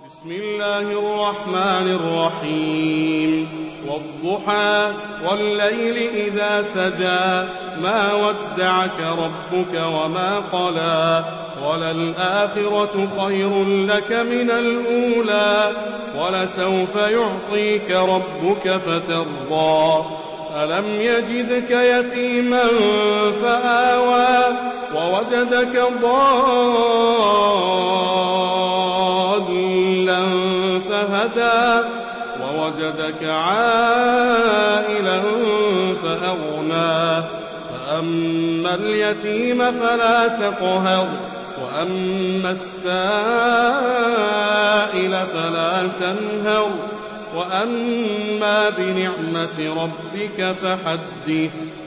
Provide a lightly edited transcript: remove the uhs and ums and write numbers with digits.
بسم الله الرحمن الرحيم والضحى والليل إذا سجى ما ودعك ربك وما قلى وللآخرة خير لك من الأولى ولسوف يعطيك ربك فترضى ألم يجدك يتيما فآوى ووجدك ضالا فهدى ووجدك عائلا فأغنى فأما اليتيم فلا تقهر وأما السائل فلا تنهر وأما بنعمة ربك فحدث.